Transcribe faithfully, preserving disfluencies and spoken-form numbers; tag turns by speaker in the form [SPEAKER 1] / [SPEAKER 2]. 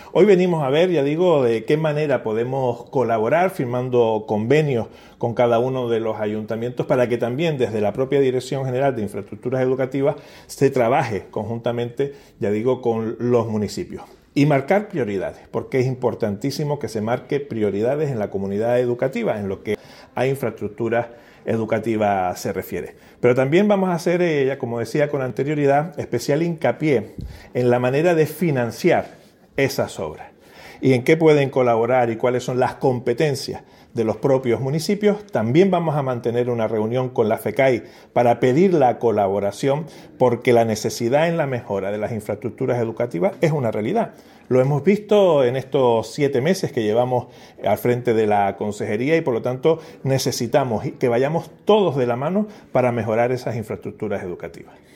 [SPEAKER 1] Hoy venimos a ver, ya digo, de qué manera podemos colaborar firmando convenios con cada uno de los ayuntamientos para que también desde la propia Dirección General de Infraestructuras Educativas se trabaje conjuntamente, ya digo, con los municipios. Y marcar prioridades, porque es importantísimo que se marque prioridades en la comunidad educativa, en lo que a infraestructuras educativas se refiere. Pero también vamos a hacer, eh, ya como decía con anterioridad, especial hincapié en la manera de financiar esas obras y en qué pueden colaborar y cuáles son las competencias de los propios municipios. También vamos a mantener una reunión con la FECAI para pedir la colaboración, porque la necesidad en la mejora de las infraestructuras educativas es una realidad. Lo hemos visto en estos siete meses que llevamos al frente de la consejería y por lo tanto necesitamos que vayamos todos de la mano para mejorar esas infraestructuras educativas.